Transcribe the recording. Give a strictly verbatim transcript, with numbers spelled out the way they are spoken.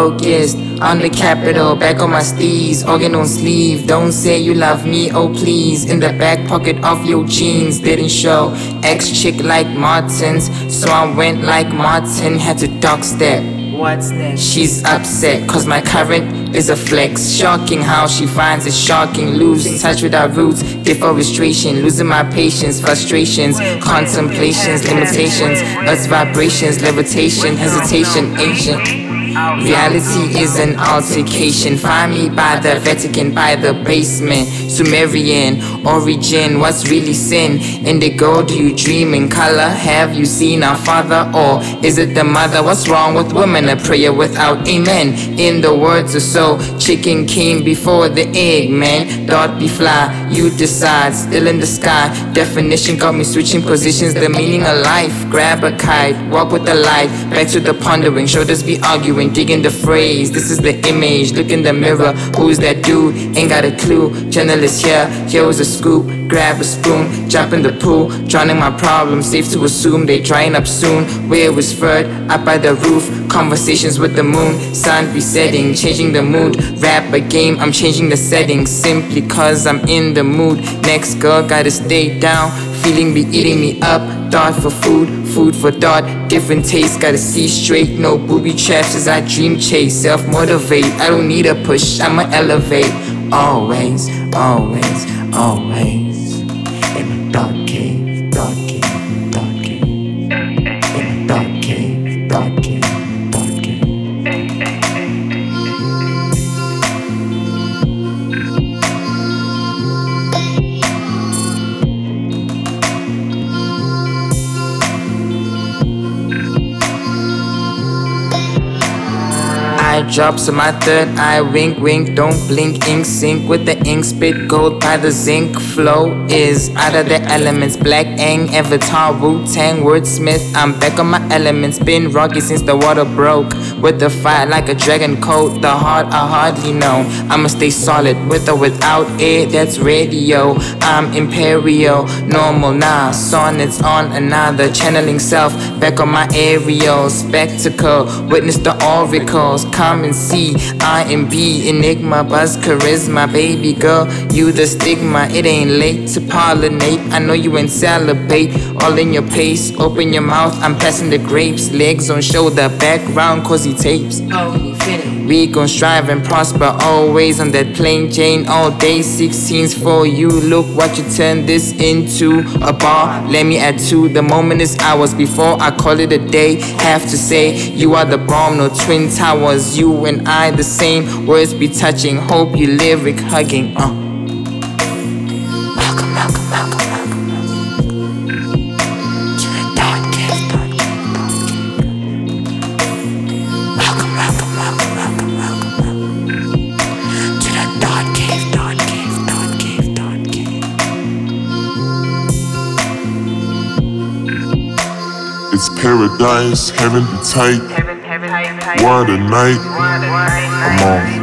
focused on the capital, back on my steez, organ on sleeve. Don't say you love me, oh please. In the back pocket of your jeans, didn't show. Ex-chick like Martin's, so I went like Martin, had to dog step. What's next? She's upset cause my current is a flex. Shocking how she finds it shocking. Losing touch with our roots, deforestation. Losing my patience, frustrations, contemplations, limitations. Earth's vibrations, levitation, hesitation, ancient. Reality is an altercation. Find me by the Vatican, by the basement. Sumerian origin, what's really sin? Indigo, do you dream in color? Have you seen our father, or is it the mother? What's wrong with women? A prayer without amen. In the words or so, chicken came before the egg, man. Thought be fly, you decide. Still in the sky, definition got me switching positions. The meaning of life, grab a kite, walk with the light. Back to the pondering, shoulders be arguing. Digging the phrase, this is the image. Look in the mirror, who's that dude? Ain't got a clue. Journalist here, here was a scoop. Grab a spoon, jump in the pool. Drowning my problems, safe to assume they drying up soon. Where was Ferd? Up by the roof. Conversations with the moon. Sun be setting, changing the mood. Rap a game, I'm changing the settings. Simply cause I'm in the mood. Next girl, gotta stay down. Feeling be eating me up. Thought for food, food for thought. Different taste, gotta see straight. No booby traps as I dream chase. Self-motivate, I don't need a push, I'ma elevate. Always, always, always. In a dark cave, dark cave, dark cave. In a dark cave, dark cave, dark cave. I drops on my third eye, wink wink, don't blink, ink sync with the ink, spit gold by the zinc. Flow is out of the elements, Black Ang, Avatar, Wu-Tang, wordsmith. I'm back on my elements, been rocky since the water broke. With the fire like a dragon coat, the heart I hardly know. I'ma stay solid with or without air, that's radio. I'm imperial, normal now, sonnets on another. Channeling self, back on my aerial. Spectacle, witness the oracles. Come and see, I am B, enigma, buzz, charisma. Baby girl, you the stigma. It ain't late to pollinate, I know you ain't celebrate. All in your pace, open your mouth, I'm passing the grapes. Legs on shoulder, background, cozy tapes. We gon' strive and prosper, always on that plain Jane all day. Sixteens for you, look what you turned this into. A bar, let me add two. The moment is ours before I call it a day. Have to say, you are the bomb, no twin towers. You and I the same, words be touching. Hope you lyric hugging, uh. Welcome, welcome, welcome, welcome, welcome. To the dark cave, dark cave, dark cave. Welcome, welcome, welcome, welcome, welcome, welcome. To the dark cave, dark cave, dark cave, dark cave. It's paradise, heaven be tight. What a night. I'm on.